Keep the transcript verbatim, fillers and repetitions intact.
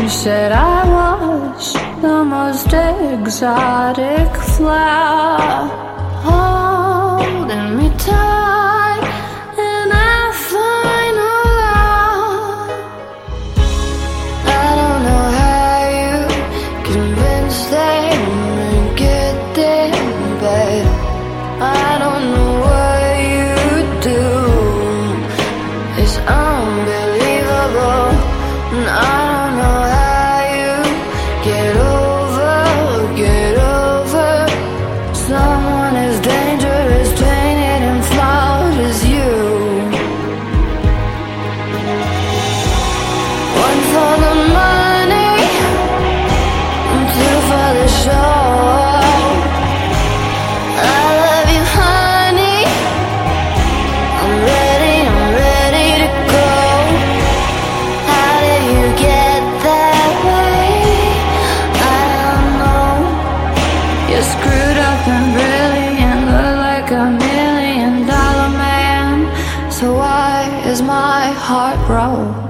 said I was the most exotic flower, holding me tight in our final hour. I don't know how you convinced them to get there, but I don't know what you do. It's unbelievable, and I don't know how you get over, get over someone as dangerous, tainted and flawed as you. One for the money, and two for the show. I love you, honey. I'm ready, I'm ready to go. How did you get that way? I don't know. You're screwed up and brilliant, look like a million dollar man. So why is my heart broke?